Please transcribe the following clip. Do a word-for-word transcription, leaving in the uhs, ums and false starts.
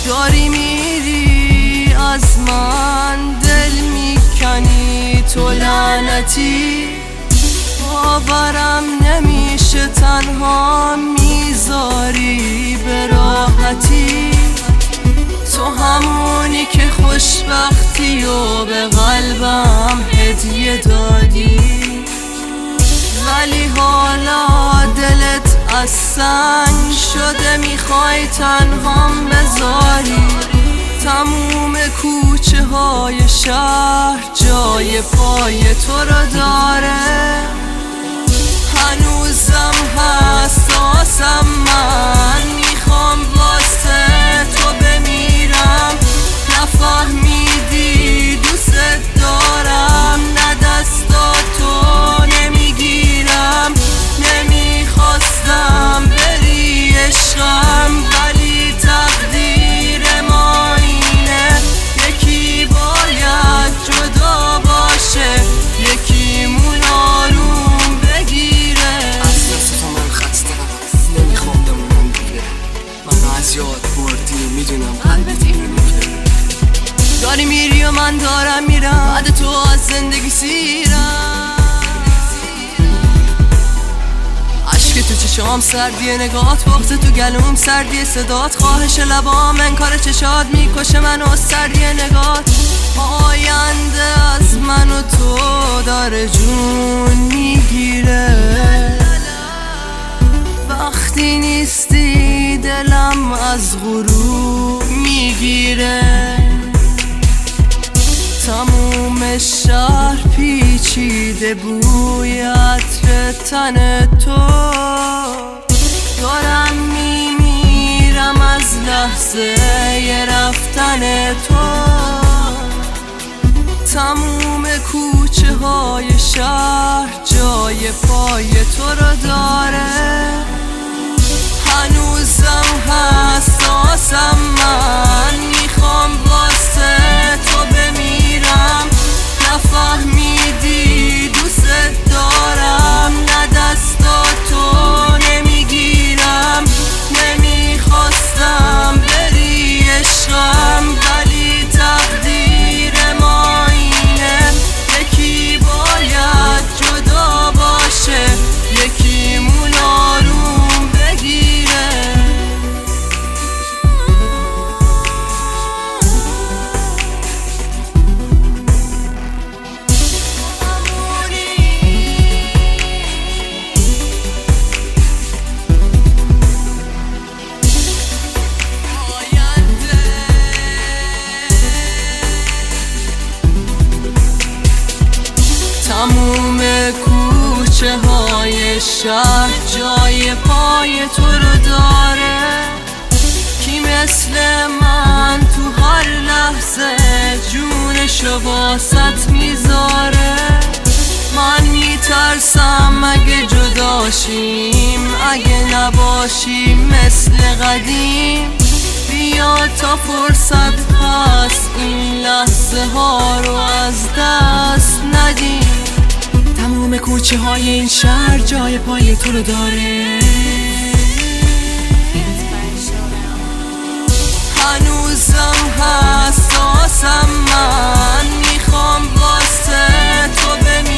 داری میری از من دل میکنی تو لعنتی، باورم نمیشه تنها میذاری به راحتی. تو همونی که خوشبختی و به قلبم هدیه دادی، ولی حالا دلت از سنگ شده میخوای تنهام بذاری. تموم کوچه های شهر جای پای تو رو داره، هنوزم حساسم من، میخوام واسه تو بمیرم. نفهمیدی دوست دارم، نه دستاتو نمیگیرم. نمیخواستم بری عشقم، ولی تقدیر ما اینه. یکی باید جدا باشه، یکیمون آروم بگیره. از دست تو من خستم، نمیخوام بمونم دیگه. من از یاد بردی، میدونم قلبت اینو میگه. داری میری و من دارم میرم، بعد تو از زندگی سیرم. عشق تو چشام سردیه، نگاهات بغض تو گلوم سردیه، صدات خواهش لبام انکار چشات میکشه منو سردیه نگات. آینده از من و تو داره جون میگیره، وقتی نیستی دلم از غروب میگیره. تموم شهر پیچیده بوی عطر تن تو، دارم میمیرم از لحظه ی رفتن تو. تموم کوچه های شهر جای پای تو رو داره، هنوزم حساسم من، میخوام واسه تو بمیرم. نفهمیدی دوست دارم، نه دستاتو نمیگیرم. نمیخواستم بری عشقم، ولی تقدیر ما اینه. یکی باید جدا باشه، یکیمون آروم بگیره. تموم کوچه های شهر جای پای تو رو داره، کی مثل من تو هر لحظه جونشو واسط میذاره. من میترسم اگه جداشیم، اگه نباشیم مثل قدیم. بیا تا فرصت هست این لحظه ها رو از دست ندیم. تموم کوچه های این شهر جای پای تو رو داره، هنوزم حساسم من، میخوام واسه تو بمیرم.